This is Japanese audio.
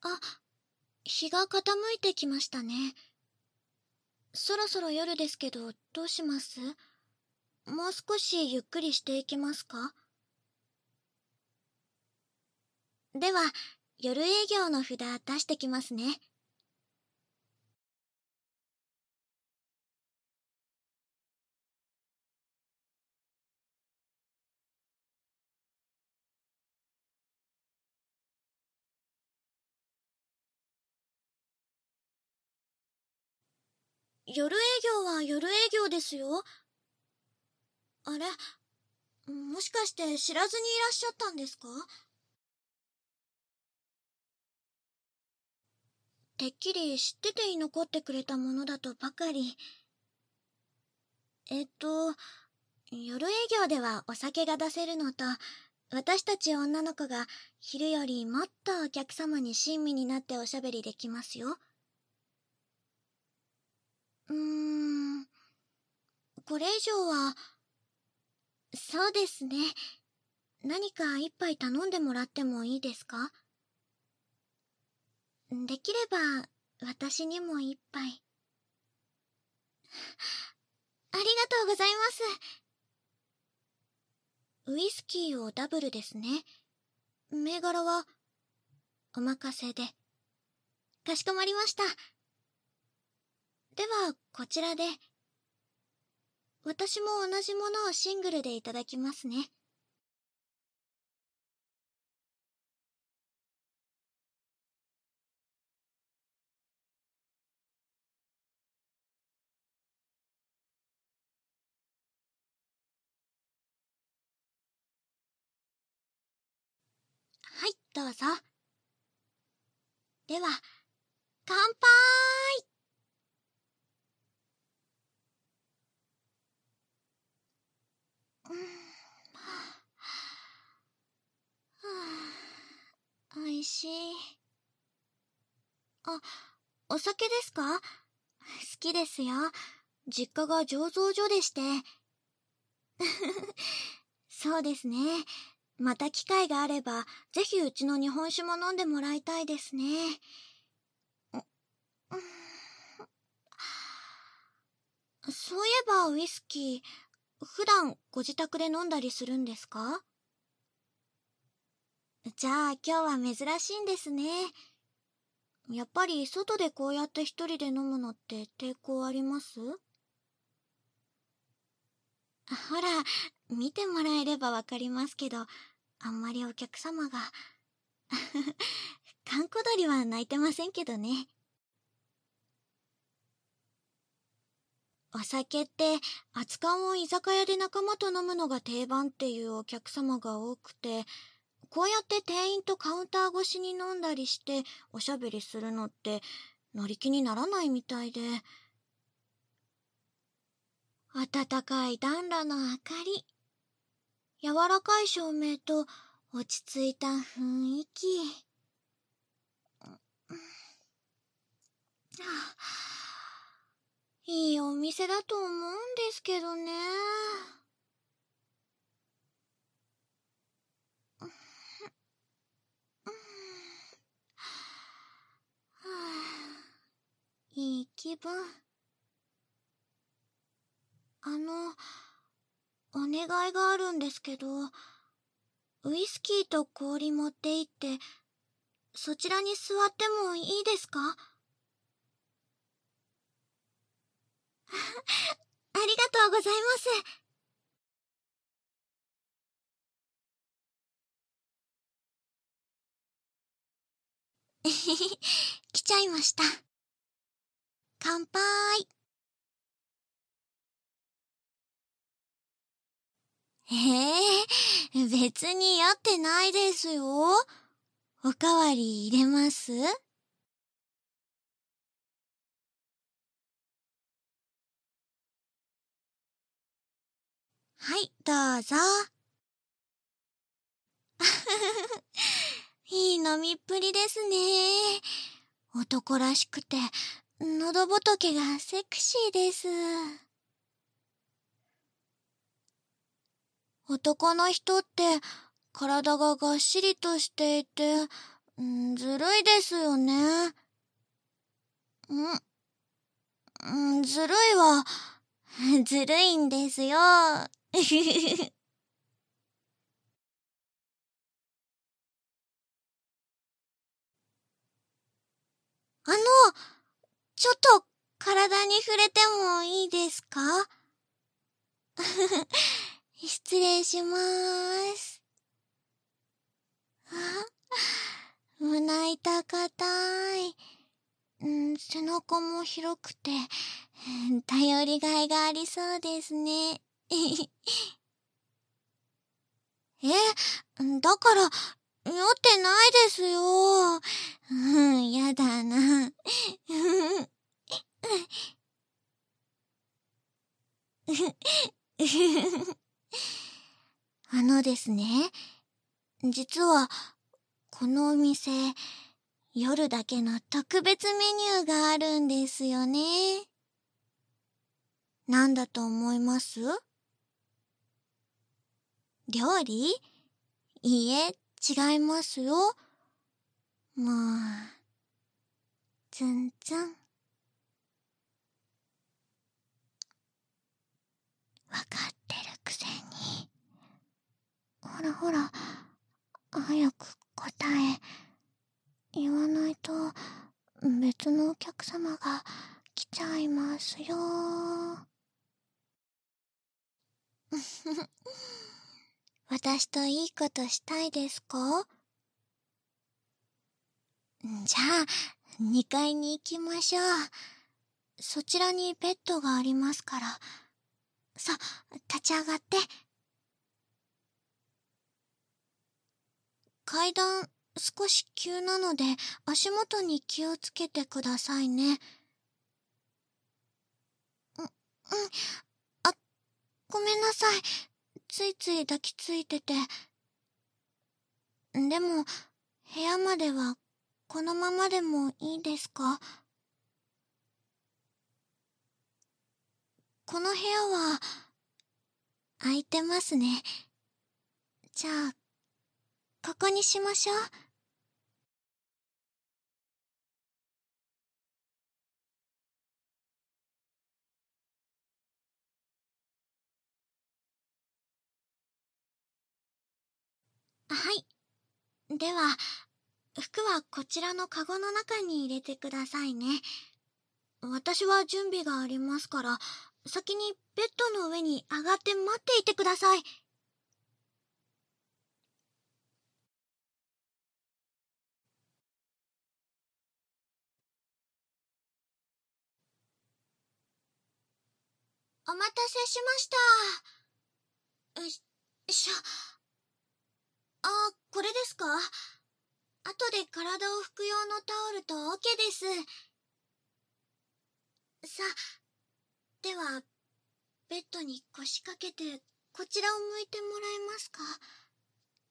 あ、日が傾いてきましたね。そろそろ夜ですけど、どうします？もう少しゆっくりしていきますか？では、夜営業の札出してきますね。夜営業は夜営業ですよ。あれ、もしかして知らずにいらっしゃったんですか？てっきり知ってて居残ってくれたものだとばかり。夜営業ではお酒が出せるのと、私たち女の子が昼よりもっとお客様に親身になっておしゃべりできますよ。これ以上は、そうですね。何か一杯頼んでもらってもいいですか？できれば、私にも一杯。ありがとうございます。ウイスキーをダブルですね。銘柄は、お任せで。かしこまりました。では、こちらで。私も同じものをシングルでいただきますね。はい、どうぞ。では、乾杯！おいしい。あ、お酒ですか？好きですよ。実家が醸造所でして。そうですね。また機会があれば、ぜひうちの日本酒も飲んでもらいたいですね。そういえばウイスキー、普段ご自宅で飲んだりするんですか？じゃあ今日は珍しいんですね。やっぱり外でこうやって一人で飲むのって抵抗あります？ほら、見てもらえればわかりますけど、あんまりお客様が。閑古鳥は鳴いてませんけどね。お酒って熱燗を居酒屋で仲間と飲むのが定番っていうお客様が多くて、こうやって店員とカウンター越しに飲んだりしておしゃべりするのって乗り気にならないみたいで。暖かい暖炉の明かり、柔らかい照明と落ち着いた雰囲気。いいお店だと思うんですけどね。いい気分。お願いがあるんですけど、ウイスキーと氷持って行って、そちらに座ってもいいですか？ありがとうございます。来ちゃいました。乾杯。別に酔ってないですよ。おかわり入れます？はい、どうぞ。いい飲みっぷりですね。男らしくて、喉仏がセクシーです。男の人って体ががっしりとしていて、 ずるいですよね。ずるいわ。ずるいんですよ。あの、ちょっと体に触れてもいいですか？失礼しまーす。胸板硬い。背中も広くて、頼りがいがありそうですね。え、だから、酔ってないですよ。やだな。ですね、実は、このお店、夜だけの特別メニューがあるんですよね。なんだと思います？料理？いいえ、違いますよ。もう、ツンツン。わかってるくせに。ほらほら、早く答え。言わないと、別のお客様が来ちゃいますよ。私といいことしたいですか？じゃあ、2階に行きましょう。そちらにベッドがありますから。さ、立ち上がって。階段、少し急なので、足元に気をつけてくださいね。あ、ごめんなさい。ついつい抱きついてて。でも、部屋までは、このままでもいいですか？この部屋は、空いてますね。じゃあ、ここにしましょう。はい。では、服はこちらのカゴの中に入れてくださいね。私は準備がありますから、先にベッドの上に上がって待っていてください。お待たせしました。これですか？後で体を拭く用のタオルとオケです。さ、では、ベッドに腰掛けて、こちらを向いてもらえますか？